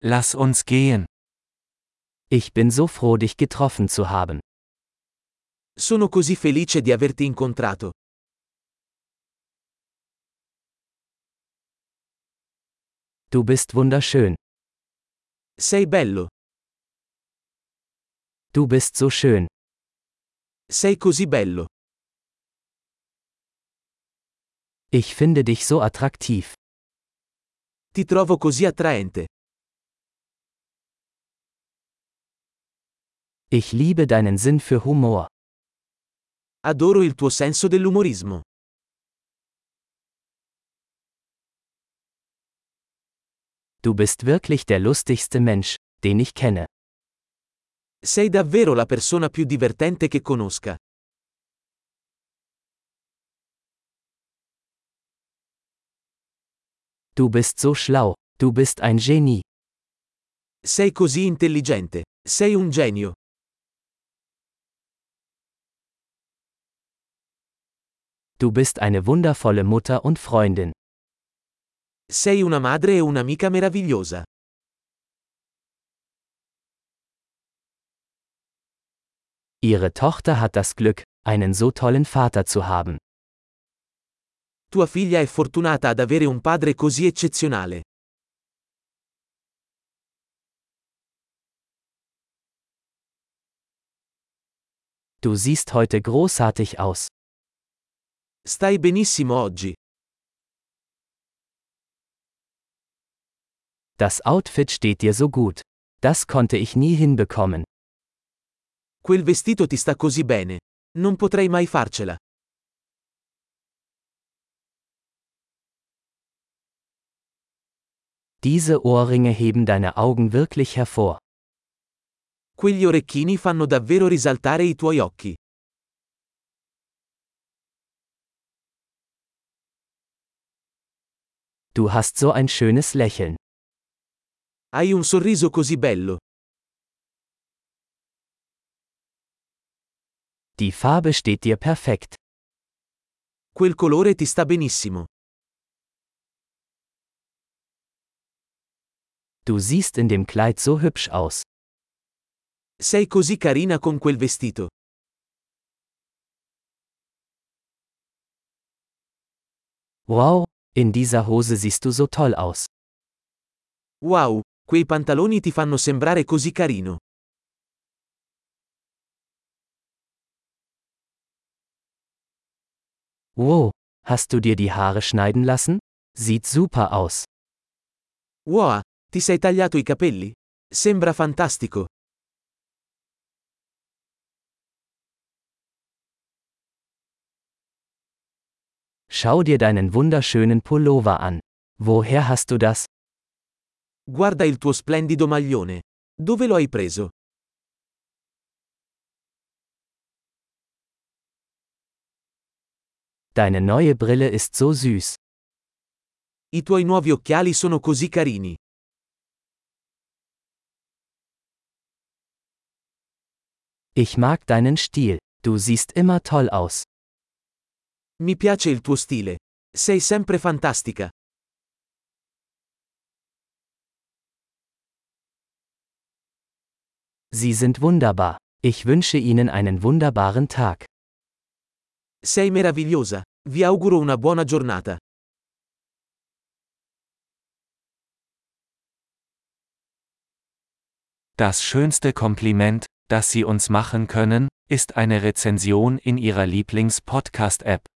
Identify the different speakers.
Speaker 1: Lass uns gehen.
Speaker 2: Ich bin so froh, dich getroffen zu haben.
Speaker 3: Sono così felice di averti incontrato.
Speaker 2: Du bist wunderschön.
Speaker 3: Sei bello.
Speaker 2: Du bist so schön.
Speaker 3: Sei così bello.
Speaker 2: Ich finde dich so attraktiv.
Speaker 3: Ti trovo così attraente.
Speaker 2: Ich liebe deinen Sinn für Humor.
Speaker 3: Adoro il tuo senso dell'umorismo.
Speaker 2: Du bist wirklich der lustigste Mensch, den ich kenne.
Speaker 3: Sei davvero la persona più divertente che conosca.
Speaker 2: Du bist so schlau, du bist ein Genie.
Speaker 3: Sei così intelligente. Sei un genio.
Speaker 2: Du bist eine wundervolle Mutter und Freundin.
Speaker 3: Sei una madre e un'amica meravigliosa.
Speaker 2: Ihre Tochter hat das Glück, einen so tollen Vater zu haben.
Speaker 3: Tua figlia è fortunata ad avere un padre così eccezionale.
Speaker 2: Du siehst heute großartig aus.
Speaker 3: Stai benissimo oggi.
Speaker 2: Das Outfit steht dir so gut. Das konnte ich nie hinbekommen.
Speaker 3: Quel vestito ti sta così bene. Non potrei mai farcela.
Speaker 2: Diese Ohrringe heben deine Augen wirklich hervor.
Speaker 3: Quegli orecchini fanno davvero risaltare i tuoi occhi.
Speaker 2: Du hast so ein schönes Lächeln.
Speaker 3: Hai un sorriso così bello.
Speaker 2: Die Farbe steht dir perfekt.
Speaker 3: Quel colore ti sta benissimo.
Speaker 2: Du siehst in dem Kleid so hübsch aus.
Speaker 3: Sei così carina con quel vestito.
Speaker 2: Wow, in dieser Hose siehst du so toll aus.
Speaker 3: Wow, quei pantaloni ti fanno sembrare così carino.
Speaker 2: Wow, hast du dir die Haare schneiden lassen? Sieht super aus.
Speaker 3: Wow, ti sei tagliato i capelli? Sembra fantastico.
Speaker 2: Schau dir deinen wunderschönen Pullover an. Woher hast du das?
Speaker 3: Guarda il tuo splendido maglione. Dove lo hai preso?
Speaker 2: Deine neue Brille ist so süß.
Speaker 3: I tuoi nuovi occhiali sono così carini.
Speaker 2: Ich mag deinen Stil. Du siehst immer toll aus.
Speaker 3: Mi piace il tuo stile. Sei sempre fantastica.
Speaker 2: Sie sind wunderbar. Ich wünsche Ihnen einen wunderbaren Tag.
Speaker 3: Sei meravigliosa. Vi auguro una buona giornata.
Speaker 1: Das schönste Kompliment, das Sie uns machen können, ist eine Rezension in Ihrer Lieblings-Podcast-App.